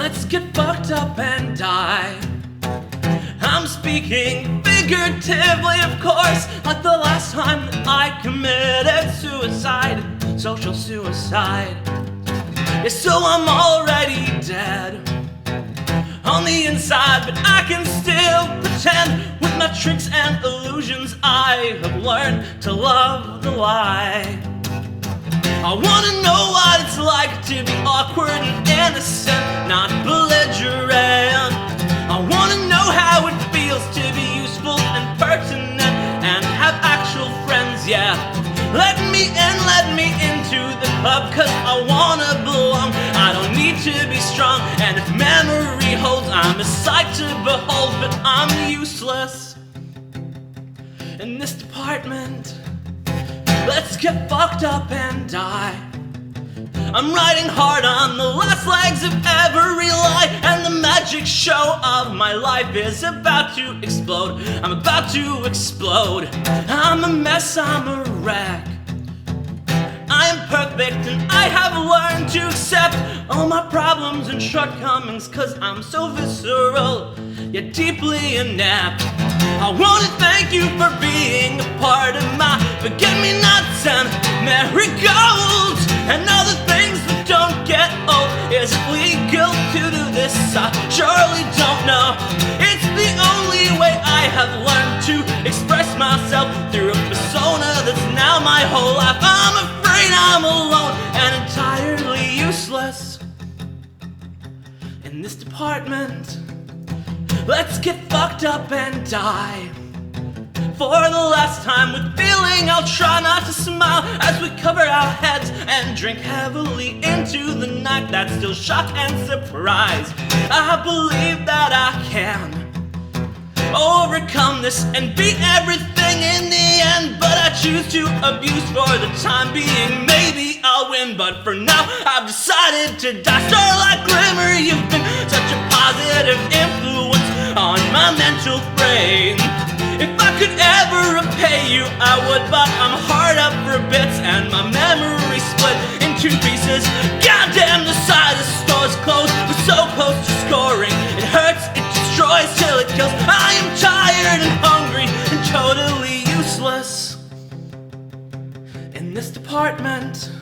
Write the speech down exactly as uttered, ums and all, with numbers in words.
let's get fucked up and die. I'm speaking figuratively, of course, like the last time that I committed suicide, social suicide. Yeah, so I'm already dead on the inside, but I can still pretend with my tricks and illusions. I have learned to love the lie. I wanna know what it's like to be awkward and innocent, not belligerent. I wanna know how it feels to be useful and pertinent and have actual friends, yeah. Let me in, let me into the club, cause I wanna belong. I don't need to be strong, and if memory holds, I'm a sight to behold, but I'm useless in this department. Let's get fucked up and die. I'm riding hard on the last legs of every lie, and the magic show of my life is about to explode. I'm about to explode. I'm a mess, I'm a wreck. I am perfect and I have learned to accept all my problems and shortcomings, cause I'm so visceral, yet deeply inept. I wanna thank you for being a part of my forget-me-nots and marigolds, and all the things that don't get old. Is it legal to do this? I surely don't know. It's the only way I have learned to express myself through a persona that's now my whole life. I'm afraid I'm alone and entirely useless in this department. Let's get fucked up and die. For the last time with feeling, I'll try not to smile as we cover our heads and drink heavily into the night. That's still shock and surprise. I believe that I can overcome this and beat everything in the end, but I choose to abuse for the time being. Maybe I'll win, but for now I've decided to die. Starlight Glimmer, you've been such a positive influence on my mental frame. If I could ever repay you, I would, but I'm hard up for bits and my memory split in two pieces. Goddamn, the side of store's closed. We're so close to scoring. It hurts, it destroys till it kills. I am tired and hungry and totally useless in this department.